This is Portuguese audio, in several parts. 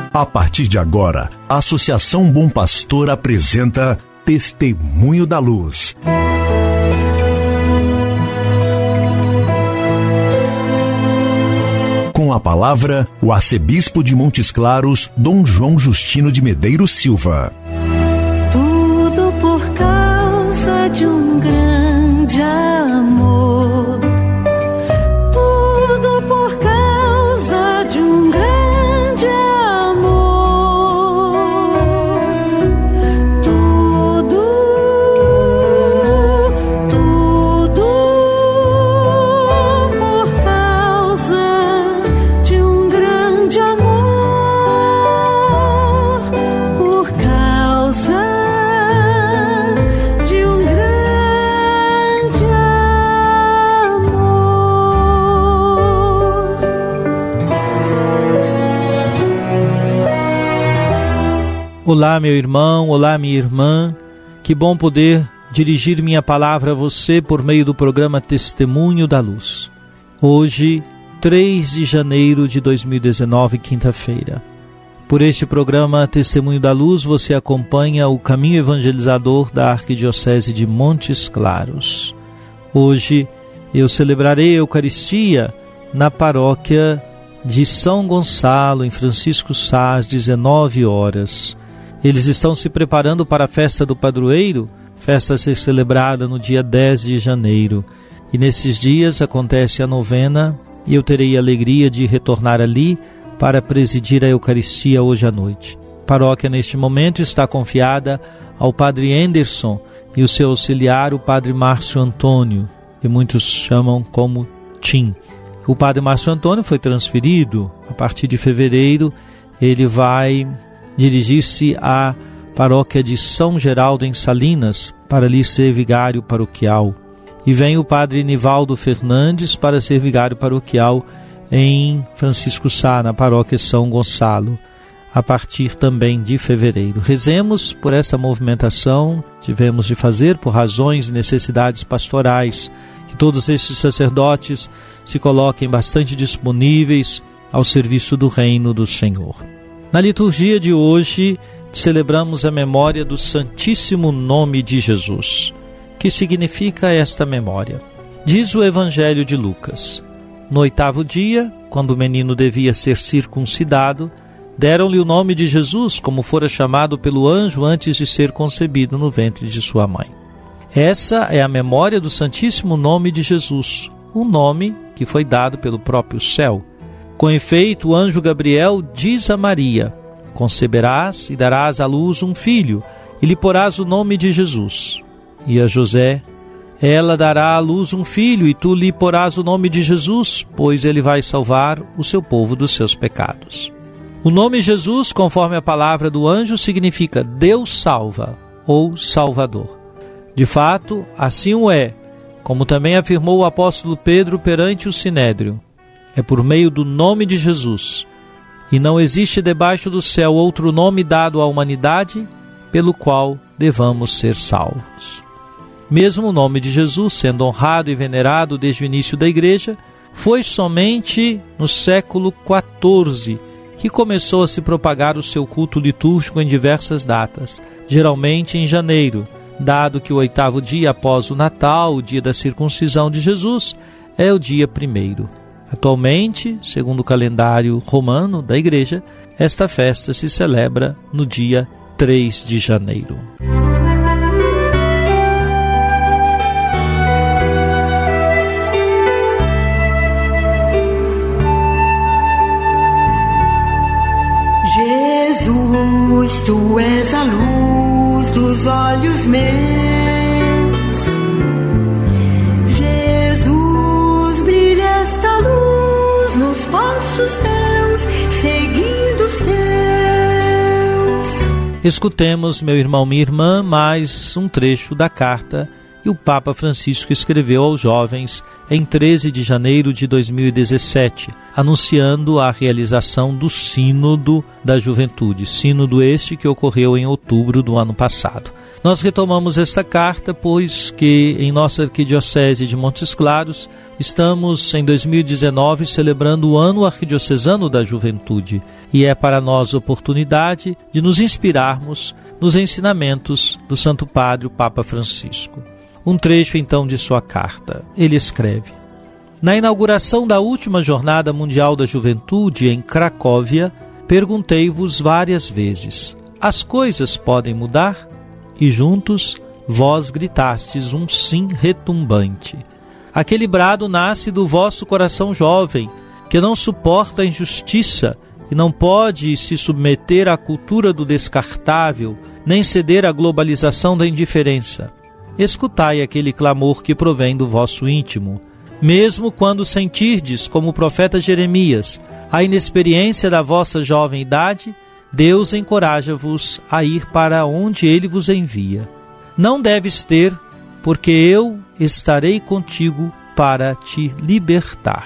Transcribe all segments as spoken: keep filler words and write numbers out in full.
A partir de agora, a Associação Bom Pastor apresenta Testemunho da Luz. Com a palavra, o arcebispo de Montes Claros, Dom João Justino de Medeiros Silva. Tudo por causa de um grande amor. Tudo por causa de um grande amor. Tudo, tudo por causa de um grande amor. Por causa de um grande amor. Olá, meu irmão, olá, minha irmã. Que bom poder dirigir minha palavra a você por meio do programa Testemunho da Luz. Hoje, três de janeiro de dois mil e dezenove, quinta-feira. Por este programa Testemunho da Luz, você acompanha o caminho evangelizador da Arquidiocese de Montes Claros. Hoje, eu celebrarei a Eucaristia na paróquia de São Gonçalo, em Francisco Sá, às dezenove horas. Eles estão se preparando para a festa do padroeiro, festa a ser celebrada no dia dez de janeiro. E nesses dias acontece a novena e eu terei a alegria de retornar ali para presidir a Eucaristia hoje à noite. A paróquia neste momento está confiada ao padre Anderson e o seu auxiliar, o padre Márcio Antônio, que muitos chamam como Tim. O padre Márcio Antônio foi transferido. A partir de fevereiro ele vai dirigir-se à paróquia de São Geraldo em Salinas para ali ser vigário paroquial. E vem o padre Nivaldo Fernandes para ser vigário paroquial em Francisco Sá, na paróquia São Gonçalo, a partir também de fevereiro. Rezemos por essa movimentação que tivemos de fazer por razões e necessidades pastorais, que todos esses sacerdotes se coloquem bastante disponíveis ao serviço do reino do Senhor. Na liturgia de hoje, celebramos a memória do Santíssimo Nome de Jesus. Que significa esta memória? Diz o Evangelho de Lucas: no oitavo dia, quando o menino devia ser circuncidado, deram-lhe o nome de Jesus, como fora chamado pelo anjo antes de ser concebido no ventre de sua mãe. Essa é a memória do Santíssimo Nome de Jesus, um nome que foi dado pelo próprio céu. Com efeito, o anjo Gabriel diz a Maria: conceberás e darás à luz um filho, e lhe porás o nome de Jesus. E a José: ela dará à luz um filho, e tu lhe porás o nome de Jesus, pois ele vai salvar o seu povo dos seus pecados. O nome Jesus, conforme a palavra do anjo, significa Deus salva, ou Salvador. De fato, assim o é, como também afirmou o apóstolo Pedro perante o Sinédrio. É por meio do nome de Jesus, e não existe debaixo do céu outro nome dado à humanidade pelo qual devamos ser salvos. Mesmo o nome de Jesus, sendo honrado e venerado desde o início da Igreja, foi somente no século quatorze que começou a se propagar o seu culto litúrgico em diversas datas, geralmente em janeiro, dado que o oitavo dia após o Natal, o dia da circuncisão de Jesus, é o dia primeiro. Atualmente, segundo o calendário romano da Igreja, esta festa se celebra no dia três de janeiro. Jesus, tu és a luz dos olhos meus. Jesus, brilha esta luz nos passos teus, seguindo os teus. Escutemos, meu irmão, minha irmã, mais um trecho da carta que o Papa Francisco escreveu aos jovens em treze de janeiro de dois mil e dezessete, anunciando a realização do Sínodo da Juventude, sínodo este que ocorreu em outubro do ano passado. Nós retomamos esta carta, pois que em nossa Arquidiocese de Montes Claros estamos em dois mil e dezenove celebrando o Ano Arquidiocesano da Juventude e é para nós oportunidade de nos inspirarmos nos ensinamentos do Santo Padre, o Papa Francisco. Um trecho então de sua carta. Ele escreve: na inauguração da última Jornada Mundial da Juventude em Cracóvia, perguntei-vos várias vezes: as coisas podem mudar? E juntos vós gritastes um sim retumbante. Aquele brado nasce do vosso coração jovem, que não suporta a injustiça e não pode se submeter à cultura do descartável, nem ceder à globalização da indiferença. Escutai aquele clamor que provém do vosso íntimo. Mesmo quando sentirdes, como o profeta Jeremias, a inexperiência da vossa jovem idade, Deus encoraja-vos a ir para onde Ele vos envia. Não deves ter, porque eu estarei contigo para te libertar.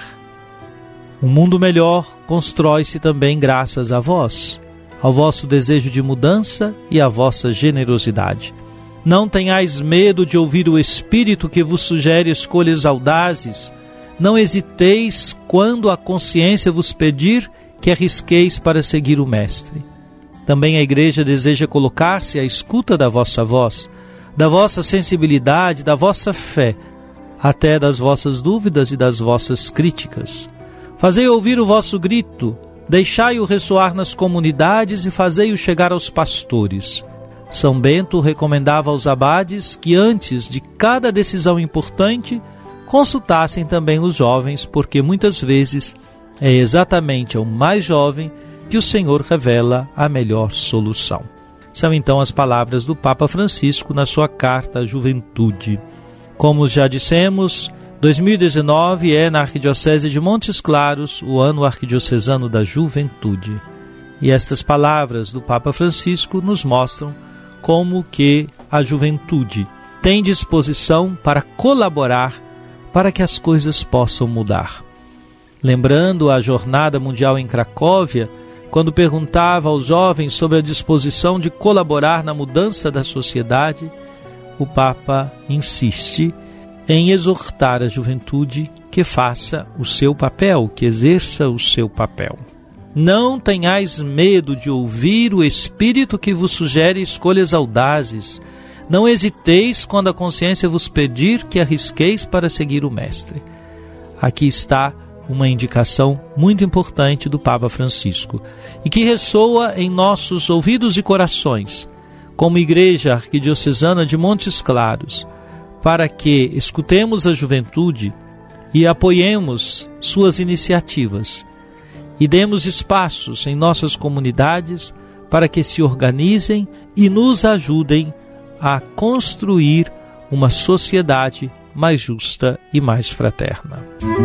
Um mundo melhor constrói-se também graças a vós, ao vosso desejo de mudança e à vossa generosidade. Não tenhais medo de ouvir o Espírito que vos sugere escolhas audazes. Não hesiteis quando a consciência vos pedir que arrisqueis para seguir o Mestre. Também a Igreja deseja colocar-se à escuta da vossa voz, da vossa sensibilidade, da vossa fé, até das vossas dúvidas e das vossas críticas. Fazei ouvir o vosso grito, deixai-o ressoar nas comunidades e fazei-o chegar aos pastores. São Bento recomendava aos abades que antes de cada decisão importante consultassem também os jovens, porque muitas vezes é exatamente ao mais jovem que o Senhor revela a melhor solução. São então as palavras do Papa Francisco na sua carta à juventude. Como já dissemos, dois mil e dezenove é na Arquidiocese de Montes Claros o Ano Arquidiocesano da Juventude. E estas palavras do Papa Francisco nos mostram como que a juventude tem disposição para colaborar para que as coisas possam mudar. Lembrando a Jornada Mundial em Cracóvia, quando perguntava aos jovens sobre a disposição de colaborar na mudança da sociedade, o Papa insiste em exortar a juventude que faça o seu papel, que exerça o seu papel. Não tenhais medo de ouvir o Espírito que vos sugere escolhas audazes. Não hesiteis quando a consciência vos pedir que arrisqueis para seguir o Mestre. Aqui está uma indicação muito importante do Papa Francisco e que ressoa em nossos ouvidos e corações, como Igreja Arquidiocesana de Montes Claros, para que escutemos a juventude e apoiemos suas iniciativas e demos espaços em nossas comunidades para que se organizem e nos ajudem a construir uma sociedade mais justa e mais fraterna.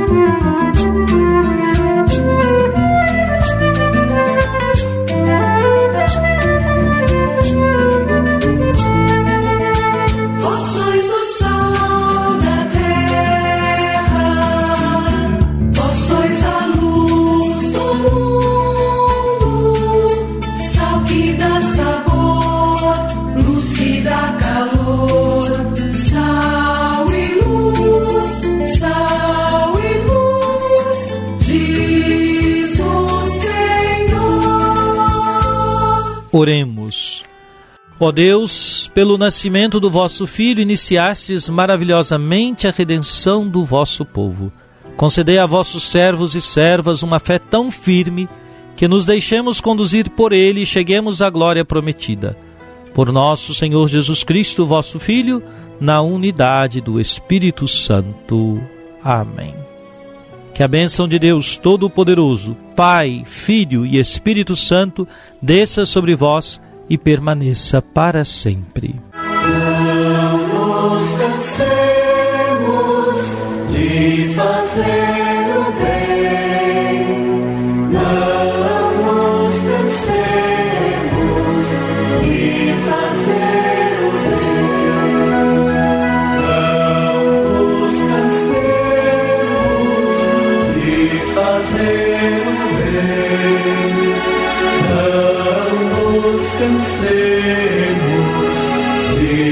Oremos. Ó Deus, pelo nascimento do vosso Filho, iniciastes maravilhosamente a redenção do vosso povo. Concedei a vossos servos e servas uma fé tão firme que nos deixemos conduzir por ele e cheguemos à glória prometida. Por nosso Senhor Jesus Cristo, vosso Filho, na unidade do Espírito Santo. Amém. Que a bênção de Deus Todo-Poderoso, Pai, Filho e Espírito Santo, desça sobre vós e permaneça para sempre. Não nos cansemos de fazer o bem, não nos cansemos de fazer o bem, não nos cansemos de fazer o bem, não nos cansemos de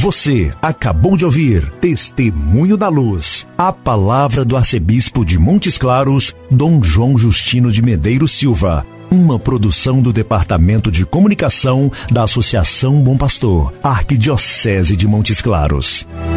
Você acabou de ouvir Testemunho da Luz, a palavra do arcebispo de Montes Claros, Dom João Justino de Medeiros Silva. Uma produção do Departamento de Comunicação da Associação Bom Pastor, Arquidiocese de Montes Claros.